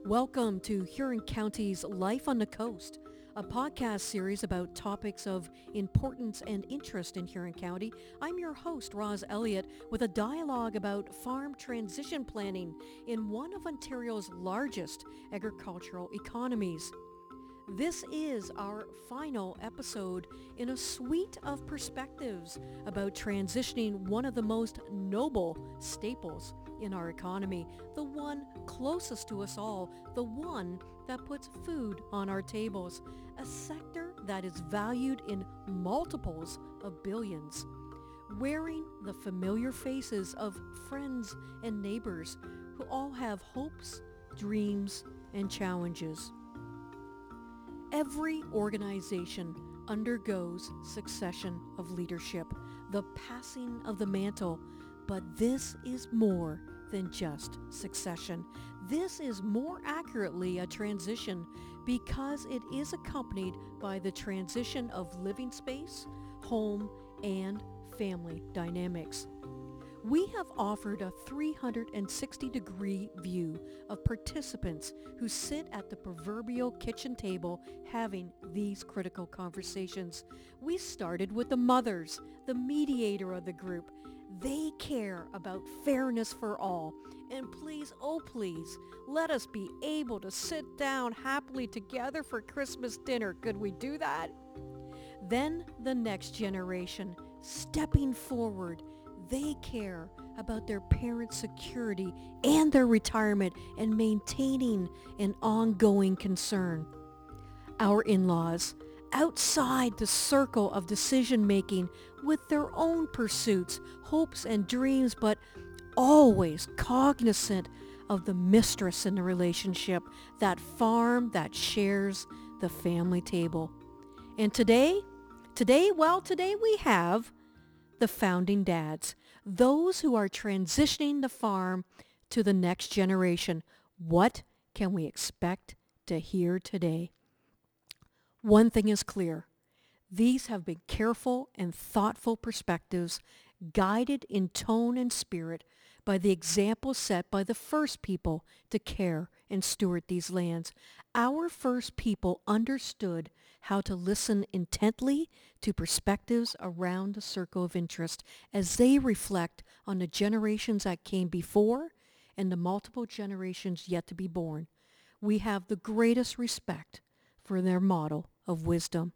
Welcome to Huron County's Life on the Coast, a podcast series about topics of importance and interest in Huron County. I'm your host, Roz Elliott, with a dialogue about farm transition planning in one of Ontario's largest agricultural economies. This is our final episode in a suite of perspectives about transitioning one of the most noble staples in our economy, the one closest to us all, the one that puts food on our tables, a sector that is valued in multiples of billions. Wearing the familiar faces of friends and neighbors who all have hopes, dreams, and challenges. Every organization undergoes succession of leadership, the passing of the mantle, but this is more than just succession. This is more accurately a transition because it is accompanied by the transition of living space, home, and family dynamics. We have offered a 360-degree view of participants who sit at the proverbial kitchen table having these critical conversations. We started with the mothers, the mediator of the group. They care about fairness for all. And please, oh please, let us be able to sit down happily together for Christmas dinner. Could we do that? Then the next generation, stepping forward. They care about their parents' security and their retirement and maintaining an ongoing concern. Our in-laws, outside the circle of decision-making with their own pursuits, hopes, and dreams, but always cognizant of the mistress in the relationship, that farm that shares the family table. And today we have the founding dads, those who are transitioning the farm to the next generation. What can we expect to hear today? One thing is clear. These have been careful and thoughtful perspectives, guided in tone and spirit by the example set by the first people to care and steward these lands. Our first people understood how to listen intently to perspectives around the circle of interest as they reflect on the generations that came before and the multiple generations yet to be born. We have the greatest respect for their model of wisdom.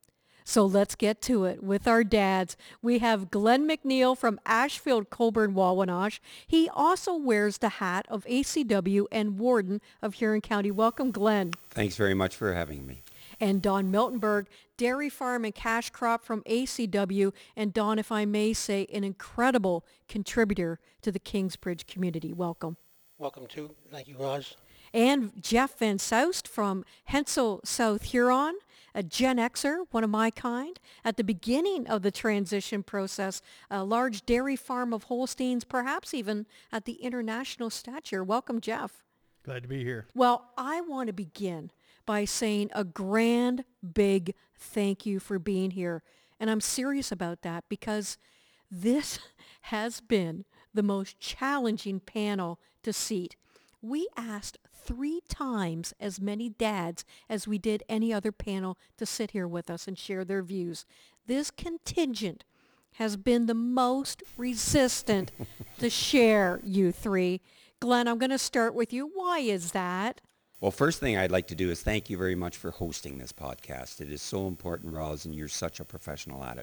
So let's get to it with our dads. We have Glenn McNeil from Ashfield, Colborne, Wawanosh. He also wears the hat of ACW and Warden of Huron County. Welcome, Glenn. Thanks very much for having me. And Don Miltenberg, Dairy Farm and Cash Crop from ACW. And Don, if I may say, an incredible contributor to the Kingsbridge community. Welcome. Welcome too. Thank you, Roz. And Jeff Van Soust from Hensel, South Huron, a Gen Xer, one of my kind, at the beginning of the transition process, a large dairy farm of Holsteins, perhaps even at the international stature. Welcome, Jeff. Glad to be here. Well, I want to begin by saying a grand, big thank you for being here. And I'm serious about that because this has been the most challenging panel to seat. We asked 3 times as many dads as we did any other panel to sit here with us and share their views. This contingent has been the most resistant to share, you three. Glenn, I'm going to start with you. Why is that? Well, first thing I'd like to do is thank you very much for hosting this podcast. It is so important, Roz, and you're such a professional at it.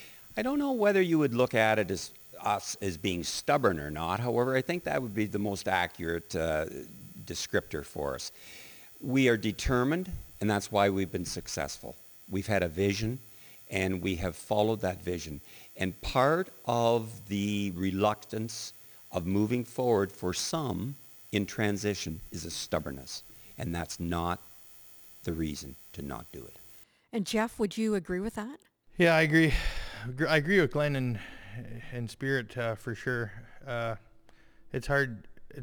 I don't know whether you would look at it as us as being stubborn or not. However, I think that would be the most accurate descriptor for us. We are determined, and that's why we've been successful. We've had a vision, and we have followed that vision. And part of the reluctance of moving forward for some in transition is a stubbornness, and that's not the reason to not do it. And Jeff, would you agree with that? Yeah, I agree. I agree with Glenn in spirit for sure. It's hard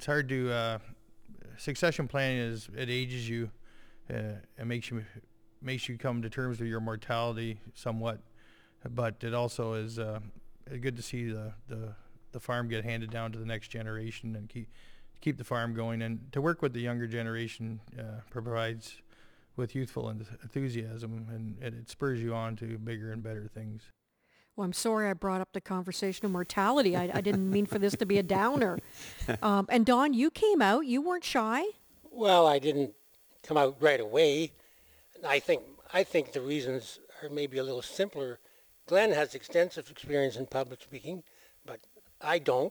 to succession planning it ages you. It makes you come to terms with your mortality somewhat, but it also is good to see the farm get handed down to the next generation and keep the farm going, and to work with the younger generation provides with youthful enthusiasm, and it spurs you on to bigger and better things. Well, I'm sorry I brought up the conversation of mortality. I didn't mean for this to be a downer. And Don, you came out. You weren't shy. Well, I didn't come out right away. I think the reasons are maybe a little simpler. Glenn has extensive experience in public speaking, but I don't,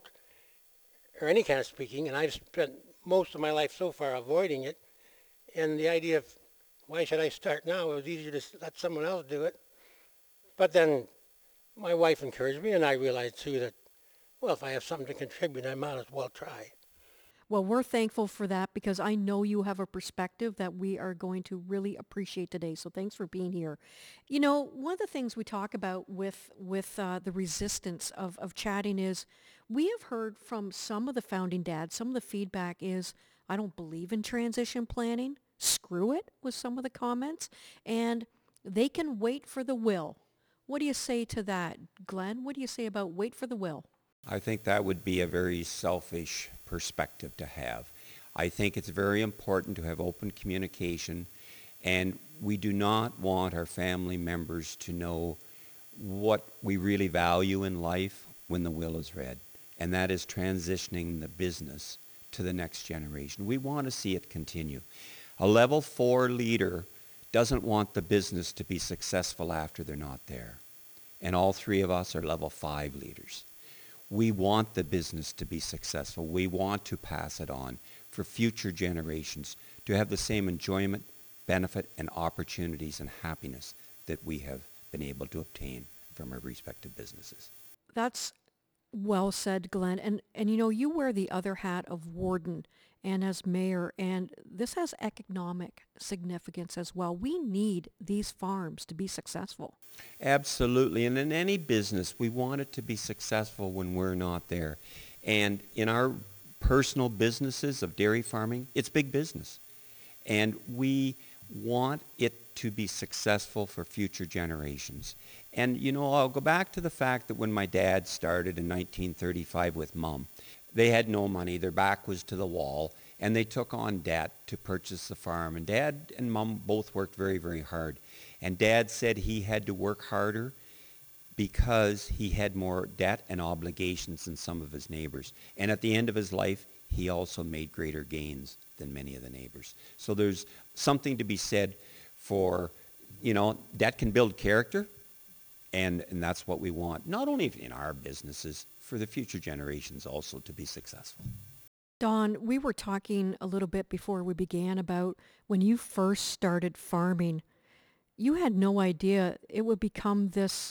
or any kind of speaking, and I've spent most of my life so far avoiding it. And the idea of, why should I start now? It was easier to let someone else do it. But then my wife encouraged me, and I realized too that, well, if I have something to contribute, I might as well try. Well, we're thankful for that because I know you have a perspective that we are going to really appreciate today. So thanks for being here. You know, one of the things we talk about with the resistance of chatting is we have heard from some of the founding dads, some of the feedback is, I don't believe in transition planning. Screw it was some of the comments. And they can wait for the will. What do you say to that, Glenn? What do you say about wait for the will? I think that would be a very selfish perspective to have. I think it's very important to have open communication, and we do not want our family members to know what we really value in life when the will is read, and that is transitioning the business to the next generation. We want to see it continue. A level 4 leader doesn't want the business to be successful after they're not there. And all three of us are level 5 leaders. We want the business to be successful. We want to pass it on for future generations to have the same enjoyment, benefit, and opportunities and happiness that we have been able to obtain from our respective businesses. That's well said, Glenn. And you know, you wear the other hat of warden and as mayor, and this has economic significance as well. We need these farms to be successful. Absolutely. And in any business, we want it to be successful when we're not there. And in our personal businesses of dairy farming, it's big business. And we want it to be successful for future generations. And, you know, I'll go back to the fact that when my dad started in 1935 with Mom, they had no money, their back was to the wall, and they took on debt to purchase the farm. And Dad and Mom both worked very, very hard. And Dad said he had to work harder because he had more debt and obligations than some of his neighbors. And at the end of his life, he also made greater gains than many of the neighbors. So there's something to be said for, you know, debt can build character, and that's what we want, not only in our businesses, for the future generations also to be successful. Don, we were talking a little bit before we began about when you first started farming, you had no idea it would become this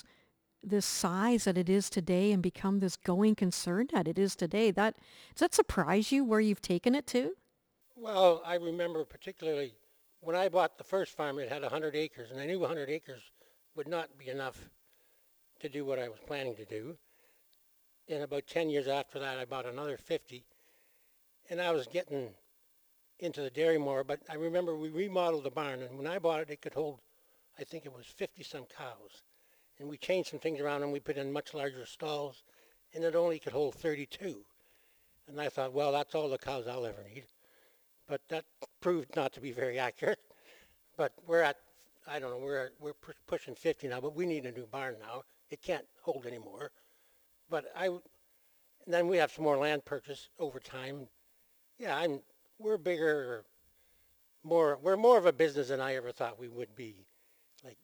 size that it is today and become this going concern that it is today. Does that surprise you where you've taken it to? Well, I remember particularly when I bought the first farm, it had 100 acres, and I knew 100 acres would not be enough to do what I was planning to do. And about 10 years after that, I bought another 50, and I was getting into the dairy more, but I remember we remodeled the barn, and when I bought it, it could hold, I think it was 50-some cows. And we changed some things around, and we put in much larger stalls, and it only could hold 32. And I thought, well, that's all the cows I'll ever need. But that proved not to be very accurate. But we're at, I don't know, we're pushing 50 now, but we need a new barn now. It can't hold anymore. But and then we have some more land purchase over time. Yeah, we're bigger, we're more of a business than I ever thought we would be. Like,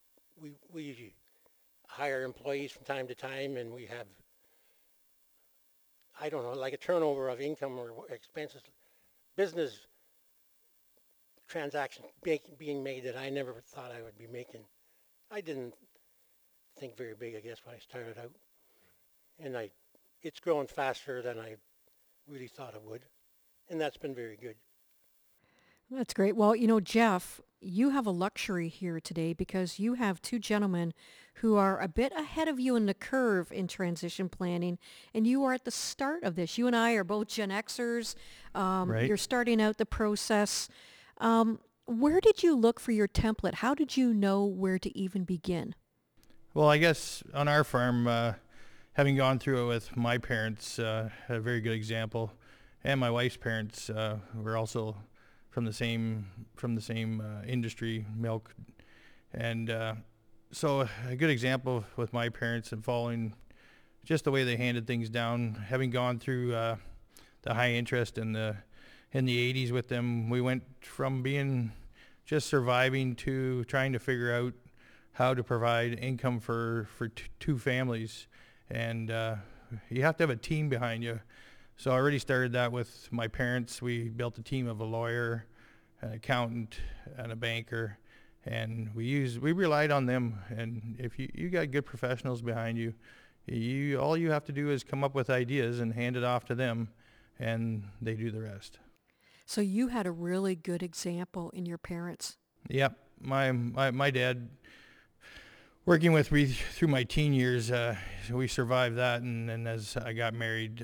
we hire employees from time to time, and we have, I don't know, like a turnover of income or expenses, business transactions being made that I never thought I would be making. I didn't think very big, I guess, when I started out. And it's grown faster than I really thought it would. And that's been very good. That's great. Well, you know, Jeff, you have a luxury here today because you have two gentlemen who are a bit ahead of you in the curve in transition planning, and you are at the start of this. You and I are both Gen Xers. Right. You're starting out the process. Where did you look for your template? How did you know where to even begin? Well, I guess on our farm, having gone through it with my parents, a very good example. and my wife's parents were also from the same industry, milk, and so a good example with my parents and following just the way they handed things down. Having gone through the high interest in the 80s with them, we went from being just surviving to trying to figure out how to provide income for two families, and you have to have a team behind you. So I already started that with my parents. We built a team of a lawyer, an accountant, and a banker, and we relied on them. And if you got good professionals behind you, all you have to do is come up with ideas and hand it off to them, and they do the rest. So you had a really good example in your parents. Yep, my dad, working with me through my teen years, we survived that, and as I got married,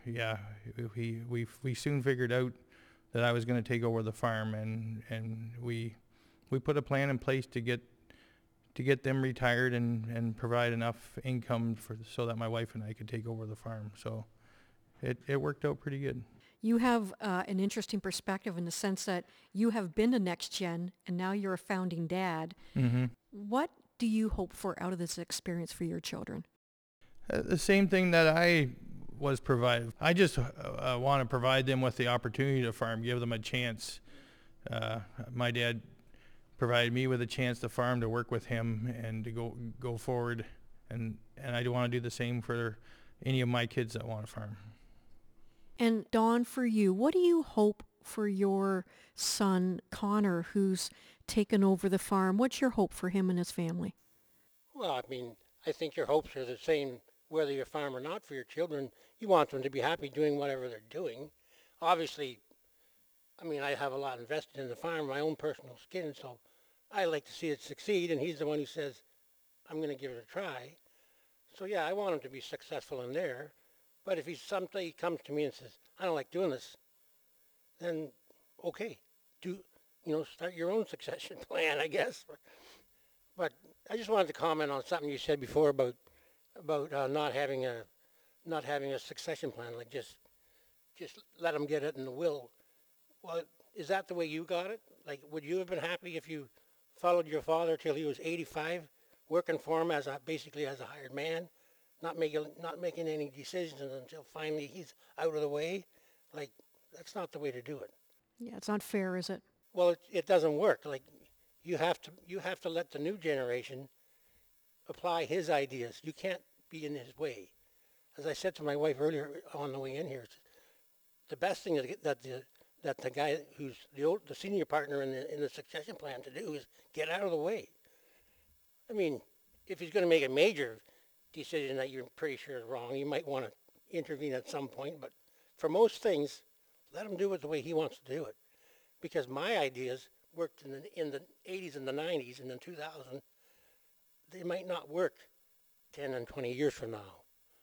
we soon figured out that I was going to take over the farm, and we put a plan in place to get them retired and provide enough income so that my wife and I could take over the farm. So it worked out pretty good. You have an interesting perspective in the sense that you have been a next gen, and now you're a founding dad. Mm-hmm. What do you hope for out of this experience for your children? The same thing that I was provided. I just want to provide them with the opportunity to farm, give them a chance. My dad provided me with a chance to farm, to work with him, and to go forward. And I want to do the same for any of my kids that want to farm. And Don, for you, what do you hope for your son, Connor, who's taken over the farm? What's your hope for him and his family? Well, I mean, I think your hopes are the same whether you're a farm or not for your children. You want them to be happy doing whatever they're doing. Obviously, I mean, I have a lot invested in the farm, my own personal skin, so I like to see it succeed, and he's the one who says, I'm going to give it a try. So yeah, I want him to be successful in there. But if someday comes to me and says, I don't like doing this, then okay, start your own succession plan, I guess. But I just wanted to comment on something you said before about not having a succession plan, like just let them get it in the will. Well, is that the way you got it? Like, would you have been happy if you followed your father till he was 85, working for him basically as a hired man? Not making any decisions until finally he's out of the way. Like, that's not the way to do it. Yeah, it's not fair, is it? Well, it doesn't work. Like, you have to let the new generation apply his ideas. You can't be in his way. As I said to my wife earlier on the way in here, the best thing that the guy who's the senior partner in the succession plan to do is get out of the way. I mean, if he's going to make a major decision that you're pretty sure is wrong, you might want to intervene at some point, but for most things, let him do it the way he wants to do it. Because my ideas worked in the 80s and the 90s and in 2000, they might not work 10 and 20 years from now.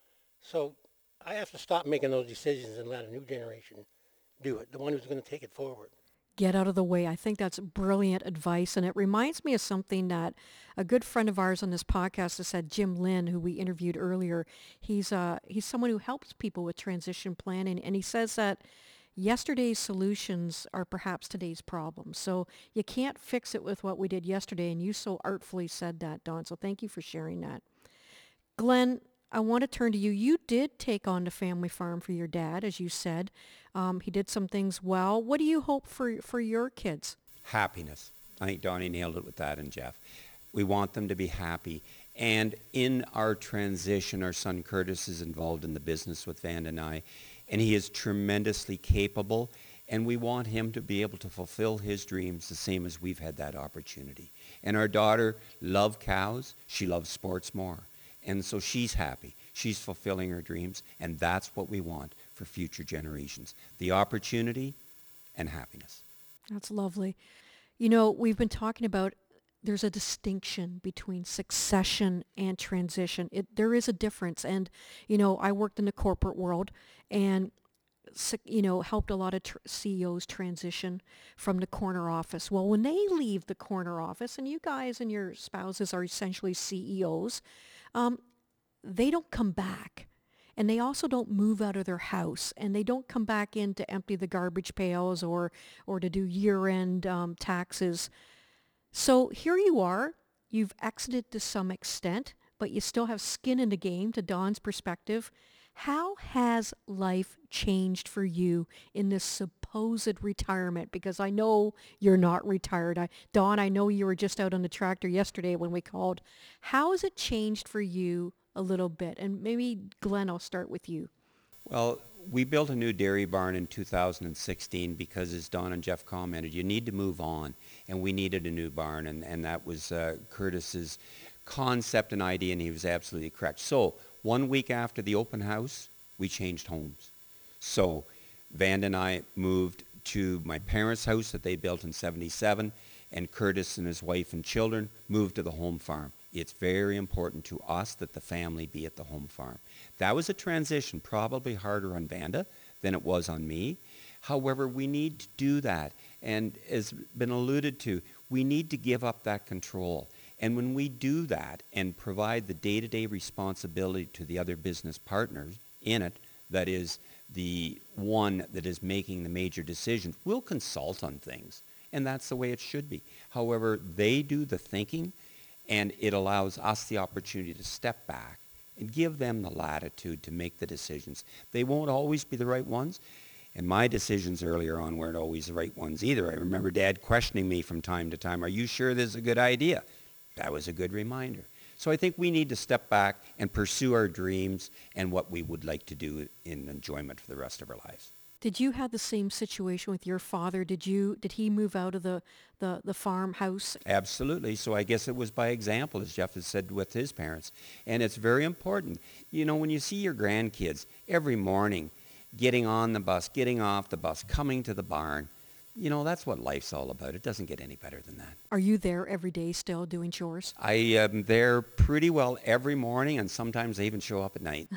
So I have to stop making those decisions and let a new generation do it, the one who's going to take it forward. Get out of the way. I think that's brilliant advice, and it reminds me of something that a good friend of ours on this podcast has said, Jim Lynn, who we interviewed earlier. He's someone who helps people with transition planning, and he says that yesterday's solutions are perhaps today's problems. So you can't fix it with what we did yesterday, and you so artfully said that, Don, so thank you for sharing that. Glenn, I want to turn to you. You did take on the family farm for your dad, as you said. He did some things well. What do you hope for your kids? Happiness. I think Donnie nailed it with that, and Jeff. We want them to be happy. And in our transition, our son Curtis is involved in the business with Vanda and I, and he is tremendously capable, and we want him to be able to fulfill his dreams the same as we've had that opportunity. And our daughter loves cows. She loves sports more. And so she's happy. She's fulfilling her dreams, and that's what we want for future generations. The opportunity and happiness. That's lovely. You know, we've been talking about there's a distinction between succession and transition. There is a difference. And, you know, I worked in the corporate world and, you know, helped a lot of CEOs transition from the corner office. Well, when they leave the corner office, and you guys and your spouses are essentially CEOs, they don't come back. and they also don't move out of their house, and they don't come back in to empty the garbage pails or to do year-end taxes. So here you are, you've exited to some extent, but you still have skin in the game, to Don's perspective. How has life changed for you in this supposed retirement? Because I know you're not retired. Don, I know you were just out on the tractor yesterday when we called. How has it changed for you a little bit? And maybe, Glenn, I'll start with you. Well, we built a new dairy barn in 2016 because, as Don and Jeff commented, you need to move on, and we needed a new barn, and that was Curtis's concept and idea, and he was absolutely correct. So 1 week after the open house, we changed homes. So Vanda and I moved to my parents' house that they built in 77, and Curtis and his wife and children moved to the home farm. It's very important to us that the family be at the home farm. That was a transition, probably harder on Vanda than it was on me. However, we need to do that. And as been alluded to, we need to give up that control. And when we do that and provide the day-to-day responsibility to the other business partners in it, that is the one that is making the major decisions, we'll consult on things. And that's the way it should be. However, they do the thinking, and it allows us the opportunity to step back and give them the latitude to make the decisions. They won't always be the right ones, and my decisions earlier on weren't always the right ones either. I remember Dad questioning me from time to time, "Are you sure this is a good idea?" That was a good reminder. So I think we need to step back and pursue our dreams and what we would like to do in enjoyment for the rest of our lives. Did you have the same situation with your father? Did he move out of the farmhouse? Absolutely. So I guess it was by example, as Jeff has said, with his parents. And it's very important. You know, when you see your grandkids every morning getting on the bus, getting off the bus, coming to the barn, you know, that's what life's all about. It doesn't get any better than that. Are you there every day still doing chores? I am there pretty well every morning, and sometimes I even show up at night.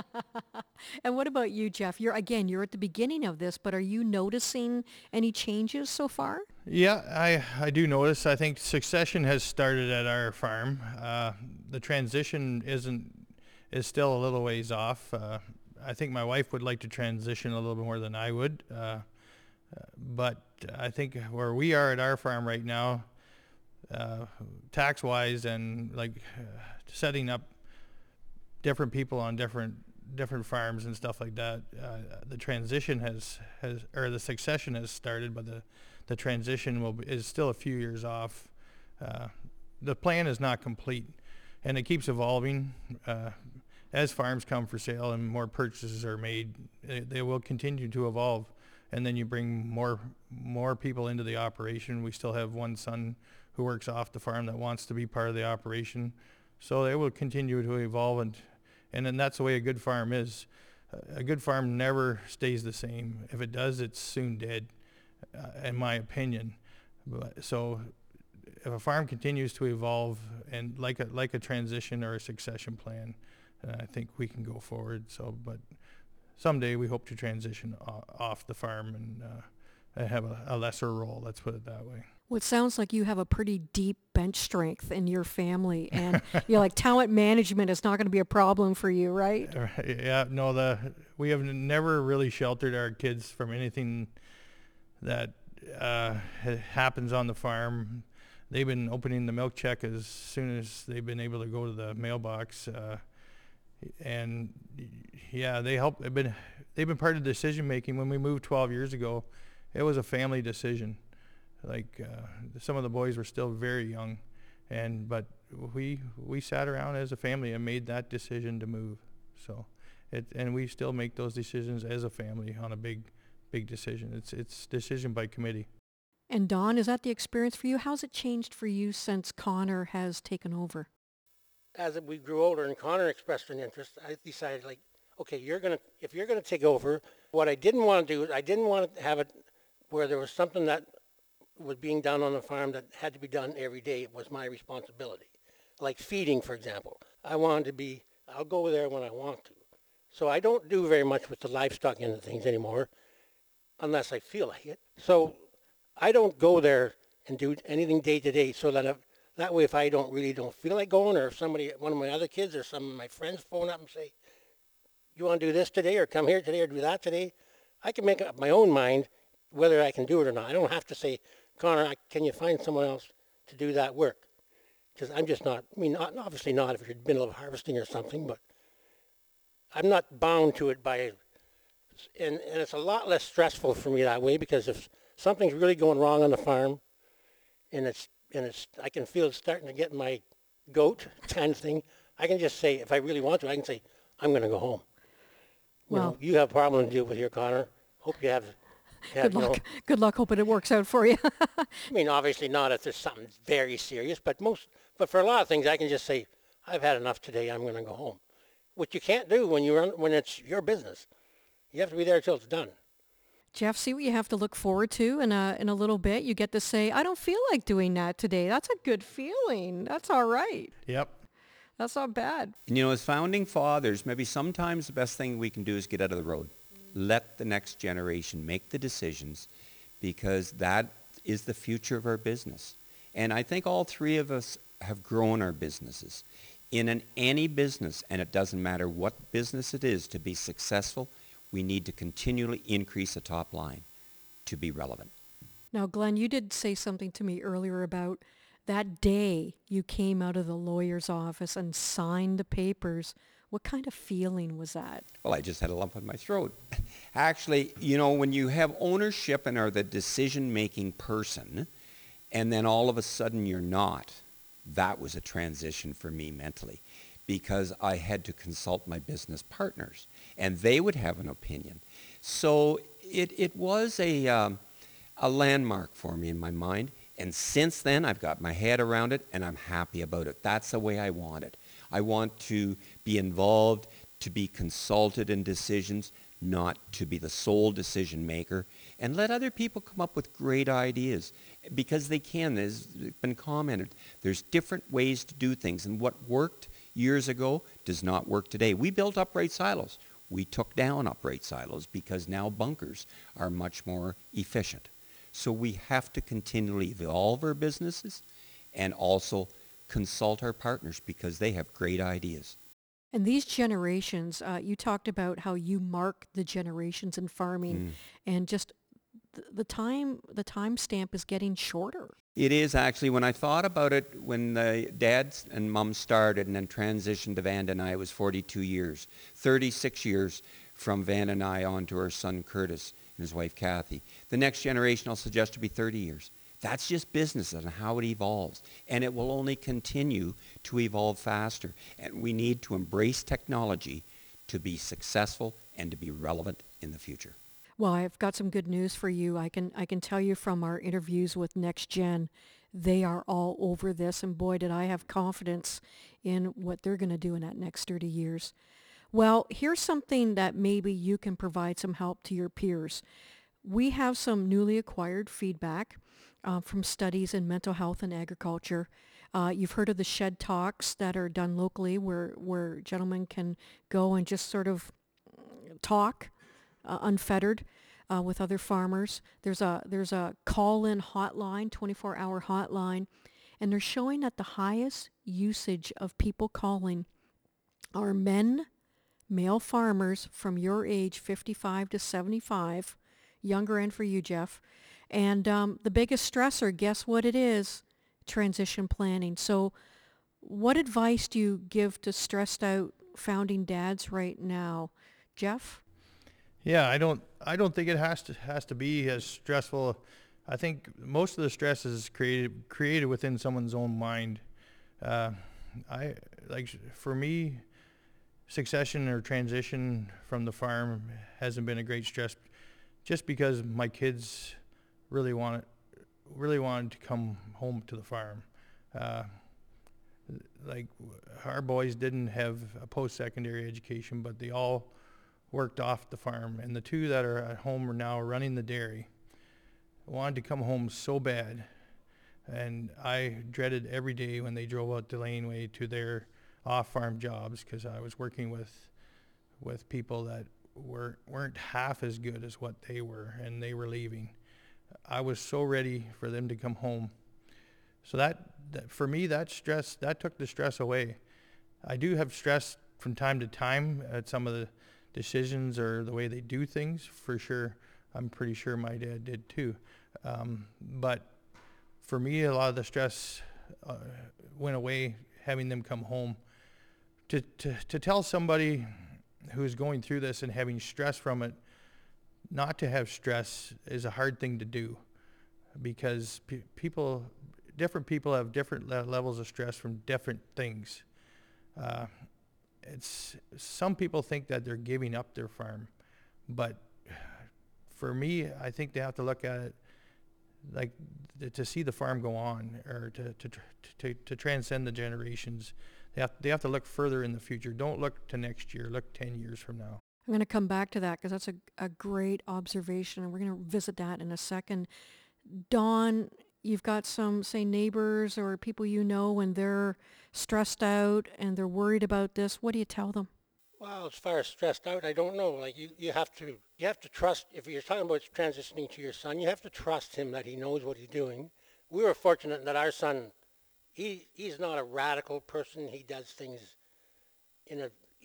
And what about you, Jeff? You're at the beginning of this, but are you noticing any changes so far? Yeah, I do notice. I think succession has started at our farm. The transition is still a little ways off. I think my wife would like to transition a little bit more than I would. But I think where we are at our farm right now, tax-wise and setting up different people on different farms and stuff like that, the transition or the succession has started, but the transition is still a few years off. The plan is not complete, and it keeps evolving. As farms come for sale and more purchases are made, they will continue to evolve. And then you bring more people into the operation. We still have one son who works off the farm that wants to be part of the operation. So they will continue to evolve, and then that's the way a good farm is. A good farm never stays the same. If it does, it's soon dead, in my opinion. So if a farm continues to evolve and like a transition or a succession plan, I think we can go forward. But someday we hope to transition off the farm and have a lesser role. Let's put it that way. Well, it sounds like you have a pretty deep bench strength in your family, and talent management is not going to be a problem for you, right? Yeah, no, we have never really sheltered our kids from anything that happens on the farm. They've been opening the milk check as soon as they've been able to go to the mailbox. And yeah, they've been part of decision making. When we moved 12 years ago, it was a family decision. Some of the boys were still very young, but we sat around as a family and made that decision to move. So and we still make those decisions as a family on a big decision. It's decision by committee. And Don, is that the experience for you? How's it changed for you since Connor has taken over? As we grew older and Connor expressed an interest, I decided, okay, if you're gonna take over, what I didn't want to do is I didn't want to have it where there was something that was being done on the farm that had to be done every day. It was my responsibility. Like feeding, for example. I'll go there when I want to. So I don't do very much with the livestock end of things anymore, unless I feel like it. So I don't go there and do anything day to day, so that way if I don't feel like going, or if one of my other kids or some of my friends phone up and say, you want to do this today or come here today or do that today? I can make up my own mind whether I can do it or not. I don't have to say, Connor, can you find someone else to do that work? Because I'm just not, I mean, obviously not if you're in the middle of harvesting or something, but I'm not bound to it by, and it's a lot less stressful for me that way, because if something's really going wrong on the farm and I can feel it starting to get my goat kind of thing, I can just say, if I really want to, I can say, I'm going to go home. Well, you have a problem to deal with here, Connor. Hope you have good luck. Good luck. Hoping it works out for you. I mean, obviously not if there's something very serious, but for a lot of things, I can just say, I've had enough today. I'm going to go home. Which you can't do when it's your business. You have to be there till it's done. Jeff, see what you have to look forward to in a little bit. You get to say, I don't feel like doing that today. That's a good feeling. That's all right. Yep. That's not bad. And as founding fathers, maybe sometimes the best thing we can do is get out of the road. Let the next generation make the decisions, because that is the future of our business. And I think all three of us have grown our businesses. In any business, and it doesn't matter what business it is, to be successful, we need to continually increase the top line to be relevant. Now, Glenn, you did say something to me earlier about that day you came out of the lawyer's office and signed the papers. What kind of feeling was that? Well, I just had a lump in my throat. Actually, when you have ownership and are the decision-making person, and then all of a sudden you're not, that was a transition for me mentally, because I had to consult my business partners, and they would have an opinion. So it was a landmark for me in my mind. And since then, I've got my head around it, and I'm happy about it. That's the way I want it. I want to be involved, to be consulted in decisions, not to be the sole decision maker, and let other people come up with great ideas, because they can. There's been commented. There's different ways to do things, and what worked years ago does not work today. We built upright silos. We took down upright silos because now bunkers are much more efficient. So we have to continually evolve our businesses and also consult our partners, because they have great ideas. And these generations, you talked about how you mark the generations in farming, and just the time stamp is getting shorter. It is actually. When I thought about it, when the dads and mums started and then transitioned to Vanda and I, it was 42 years. 36 years from Vanda and I on to our son Curtis and his wife Kathy. The next generation I'll suggest to be 30 years. That's just business and how it evolves. And it will only continue to evolve faster. And we need to embrace technology to be successful and to be relevant in the future. Well, I've got some good news for you. I can tell you from our interviews with Next Gen, they are all over this. And boy, did I have confidence in what they're going to do in that next 30 years. Well, here's something that maybe you can provide some help to your peers. We have some newly acquired feedback from studies in mental health and agriculture. You've heard of the shed talks that are done locally where gentlemen can go and just sort of talk unfettered with other farmers. There's a call-in hotline, 24-hour hotline, and they're showing that the highest usage of people calling are male farmers from your age, 55 to 75, younger end for you, Jeff. And the biggest stressor, guess what it is? Transition planning. So what advice do you give to stressed out founding dads right now? Jeff? Yeah, I don't think it has to be as stressful. I think most of the stress is created within someone's own mind. For me, succession or transition from the farm hasn't been a great stress, just because my kids really wanted to come home to the farm. Our boys didn't have a post-secondary education, but they all worked off the farm, and the two that are at home are now running the dairy. Wanted to come home so bad, and I dreaded every day when they drove out the laneway to their off-farm jobs, because I was working with people that weren't half as good as what they were, and they were leaving. I was so ready for them to come home. So that for me, that took the stress away. I do have stress from time to time at some of the decisions or the way they do things, for sure. I'm pretty sure my dad did too. But for me, a lot of the stress went away having them come home. To tell somebody who's going through this and having stress from it, not to have stress is a hard thing to do, because different people have different levels of stress from different things. Some people think that they're giving up their farm, but for me, I think they have to look at it like to see the farm go on, or to transcend the generations. They have to look further in the future. Don't look to next year. Look 10 years from now. I'm going to come back to that because that's a great observation, and we're going to visit that in a second. Don, you've got some, say, neighbors or people you know, and they're stressed out and they're worried about this. What do you tell them? Well, as far as stressed out, I don't know. Like you have to trust. If you're talking about transitioning to your son, you have to trust him that he knows what he's doing. We were fortunate that our son, he's not a radical person. He does things in a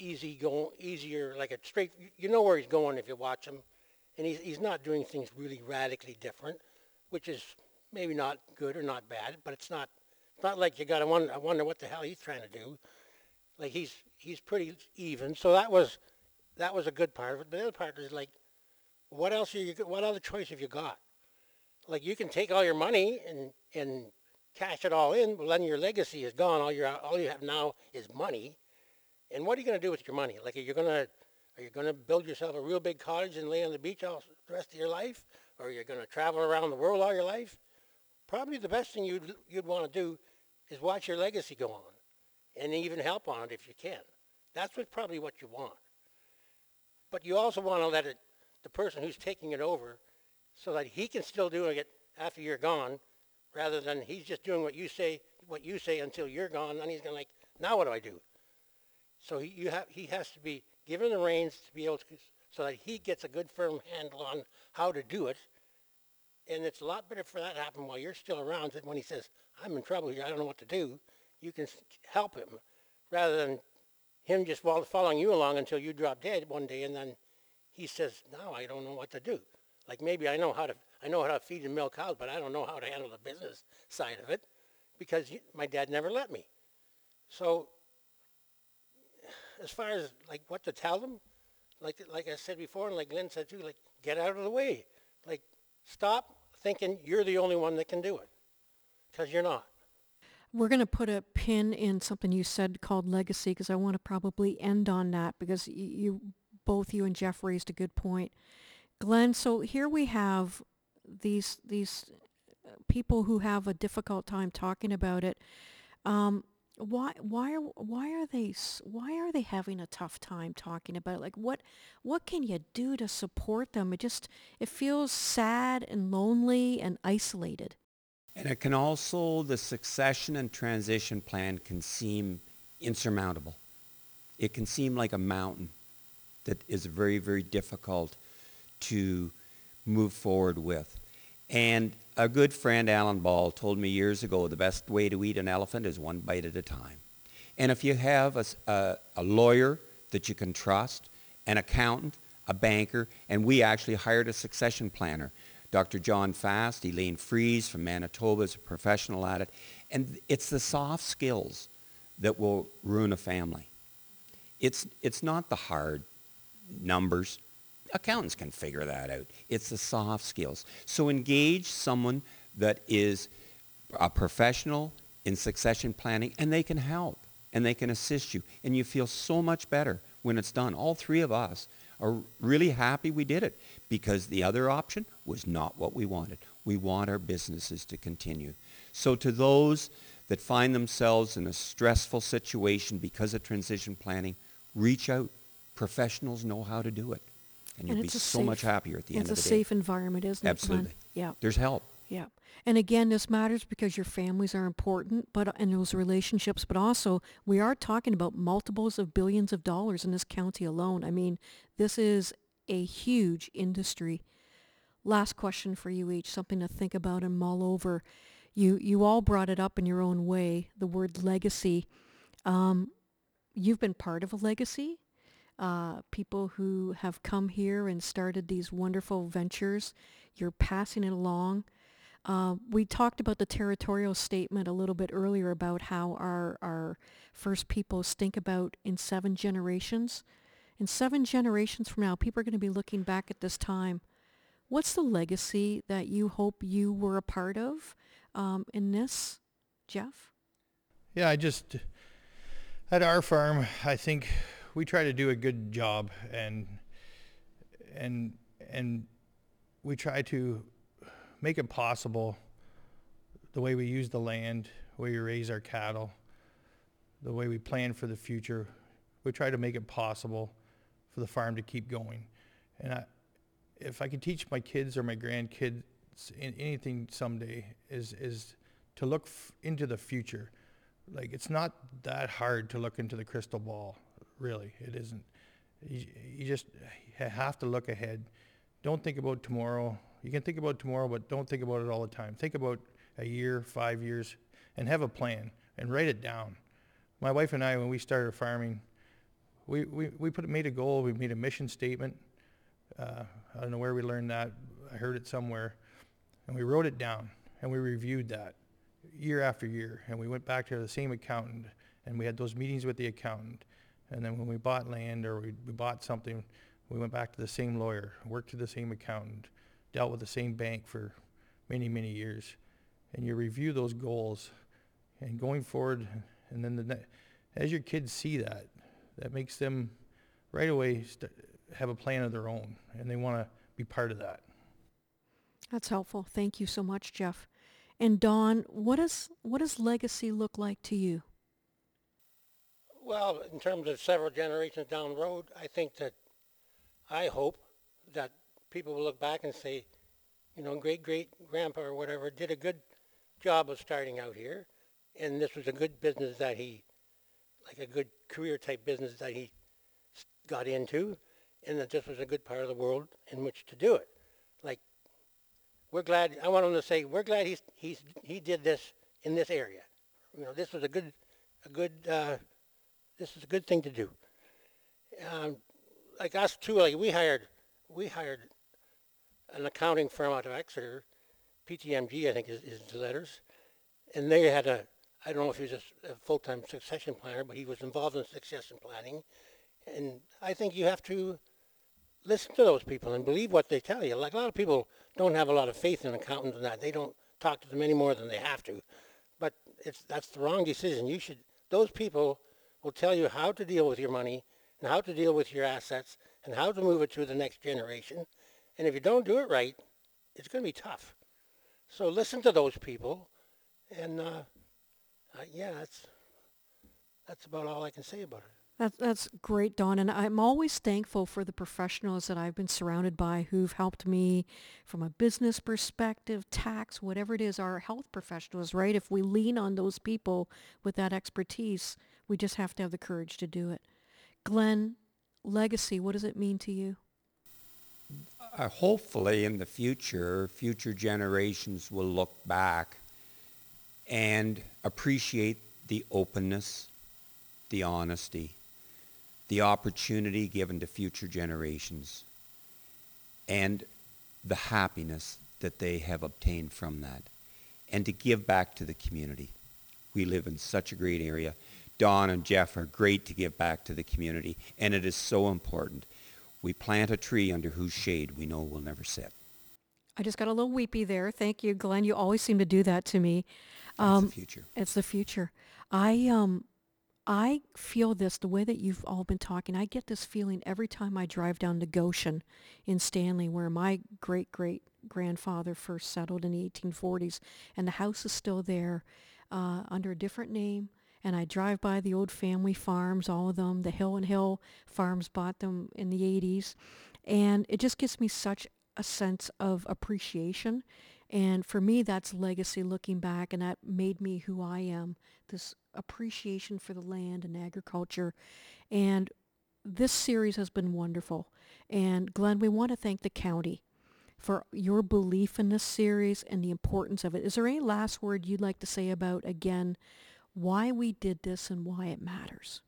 easier, like a straight. You know where he's going if you watch him, and he's not doing things really radically different, which is maybe not good or not bad, but it's not like you got to wonder. I wonder what the hell he's trying to do. Like he's pretty even, so that was a good part of it. But the other part is like, what other choice have you got? Like you can take all your money and cash it all in, but then your legacy is gone. All you have now is money, and what are you going to do with your money? Like are you gonna build yourself a real big cottage and lay on the beach all the rest of your life, or are you going to travel around the world all your life? Probably the best thing you'd want to do is watch your legacy go on, and even help on it if you can. That's probably what you want. But you also want to let the person who's taking it over, so that he can still do it after you're gone, rather than he's just doing what you say until you're gone, and he's going to like, now what do I do? So he has to be given the reins to be able to, so that he gets a good firm handle on how to do it. And it's a lot better for that to happen while you're still around than when he says, I'm in trouble here, I don't know what to do. You can help him, rather than him just following you along until you drop dead one day, and then he says, now I don't know what to do. Like maybe I know how to feed and milk cows, but I don't know how to handle the business side of it, because my dad never let me. So as far as like what to tell them, like I said before, and like Glenn said too, like get out of the way. Like stop thinking you're the only one that can do it, because you're not. We're going to put a pin in something you said called legacy, because I want to probably end on that, because both you and Jeff raised a good point. Glenn, so here we have these people who have a difficult time talking about it. Why are they having a tough time talking about it? Like what can you do to support them? It feels sad and lonely and isolated. And it can also, the succession and transition plan can seem insurmountable. It can seem like a mountain that is very, very difficult to move forward with. And a good friend, Alan Ball, told me years ago, the best way to eat an elephant is one bite at a time. And if you have a lawyer that you can trust, an accountant, a banker, and we actually hired a succession planner, Dr. John Fast, Elaine Fries from Manitoba is a professional at it. And it's the soft skills that will ruin a family. It's not the hard numbers. Accountants can figure that out. It's the soft skills. So engage someone that is a professional in succession planning, and they can help, and they can assist you. And you feel so much better when it's done. All three of us are really happy we did it, because the other option was not what we wanted. We want our businesses to continue. So to those that find themselves in a stressful situation because of transition planning, reach out. Professionals know how to do it. And you'll be so much happier at the end of the day. It's a safe environment, isn't it, Absolutely. Glenn? Yeah. There's help. Yeah. And again, this matters because your families are important, and those relationships, but also we are talking about multiples of billions of dollars in this county alone. I mean, this is a huge industry. Last question for you each, something to think about and mull over. You all brought it up in your own way, the word legacy. You've been part of a legacy. people who have come here and started these wonderful ventures. You're passing it along. We talked about the territorial statement a little bit earlier about how our First Peoples think about in 7 generations. In 7 generations from now, people are going to be looking back at this time. What's the legacy that you hope you were a part of in this, Jeff? Yeah, at our farm, I think we try to do a good job, and we try to make it possible, the way we use the land, the way we raise our cattle, the way we plan for the future. We try to make it possible for the farm to keep going. And if I could teach my kids or my grandkids anything someday, is to look into the future. Like, it's not that hard to look into the crystal ball, really. It isn't. You just have to look ahead. Don't think about tomorrow. You can think about tomorrow, but don't think about it all the time. Think about a year, 5 years, and have a plan and write it down. My wife and I, when we started farming, we made a goal. We made a mission statement. I don't know where we learned that. I heard it somewhere. And we wrote it down, and we reviewed that year after year. And we went back to the same accountant, and we had those meetings with the accountant. And then when we bought land or we bought something, we went back to the same lawyer, worked to the same accountant, dealt with the same bank for many, many years. And you review those goals, and going forward, and then as your kids see that makes them right away have a plan of their own, and they want to be part of that. That's helpful. Thank you so much, Jeff. And Don, what does legacy look like to you? Well, in terms of several generations down the road, I hope that people will look back and say, great-great-grandpa or whatever did a good job of starting out here, and this was a good business like a good career-type business that he got into, and that this was a good part of the world in which to do it. Like, I want him to say, we're glad he did this in this area. This was this is a good thing to do. Like us too, we hired an accounting firm out of Exeter, PTMG, I think is the letters, and they had I don't know if he was a full-time succession planner, but he was involved in succession planning, and I think you have to listen to those people and believe what they tell you. Like, a lot of people don't have a lot of faith in accountants and that. They don't talk to them any more than they have to, but that's the wrong decision. Those people will tell you how to deal with your money and how to deal with your assets and how to move it to the next generation. And if you don't do it right, it's going to be tough. So listen to those people, and that's about all I can say about it. That's great, Don. And I'm always thankful for the professionals that I've been surrounded by who've helped me from a business perspective, tax, whatever it is, our health professionals, right? If we lean on those people with that expertise, we just have to have the courage to do it. Glenn, legacy, what does it mean to you? Hopefully in the future generations will look back and appreciate the openness, the honesty, the opportunity given to future generations, and the happiness that they have obtained from that, and to give back to the community. We live in such a great area. Don and Jeff are great to give back to the community, and it is so important. We plant a tree under whose shade we know we'll never sit. I just got a little weepy there. Thank you, Glenn. You always seem to do that to me. That's the future. It's the future. I feel this, the way that you've all been talking, I get this feeling every time I drive down to Goshen in Stanley, where my great-great-grandfather first settled in the 1840s, and the house is still there under a different name. And I drive by the old family farms, all of them. The Hill and Hill farms bought them in the 80s. And it just gives me such a sense of appreciation. And for me, that's legacy, looking back, and that made me who I am, this appreciation for the land and agriculture. And this series has been wonderful. And Glenn, we want to thank the county for your belief in this series and the importance of it. Is there any last word you'd like to say about, again, why we did this and why it matters?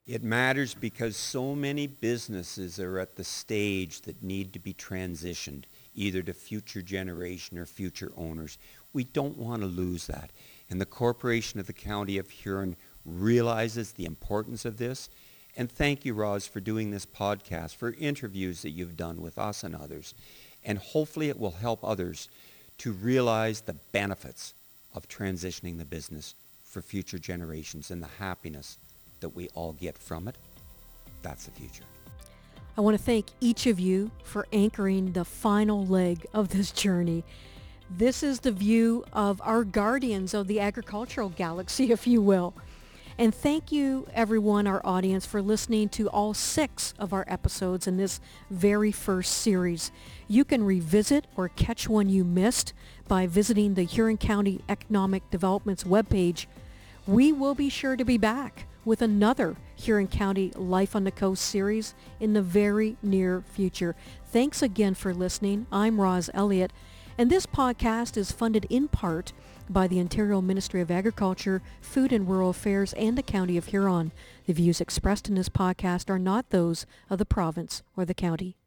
It matters because so many businesses are at the stage that need to be transitioned, either to future generation or future owners. We don't want to lose that. And the Corporation of the County of Huron realizes the importance of this. And thank you, Roz, for doing this podcast, for interviews that you've done with us and others. And hopefully it will help others to realize the benefits of transitioning the business for future generations and the happiness that we all get from it. That's the future. I want to thank each of you for anchoring the final leg of this journey. This is the view of our guardians of the agricultural galaxy, if you will. And thank you, everyone, our audience, for listening to all 6 of our episodes in this very first series. You can revisit or catch one you missed by visiting the Huron County Economic Development's webpage. We will be sure to be back with another Huron County Life on the Coast series in the very near future. Thanks again for listening. I'm Roz Elliott, and this podcast is funded in part by the Ontario Ministry of Agriculture, Food and Rural Affairs, and the County of Huron. The views expressed in this podcast are not those of the province or the county.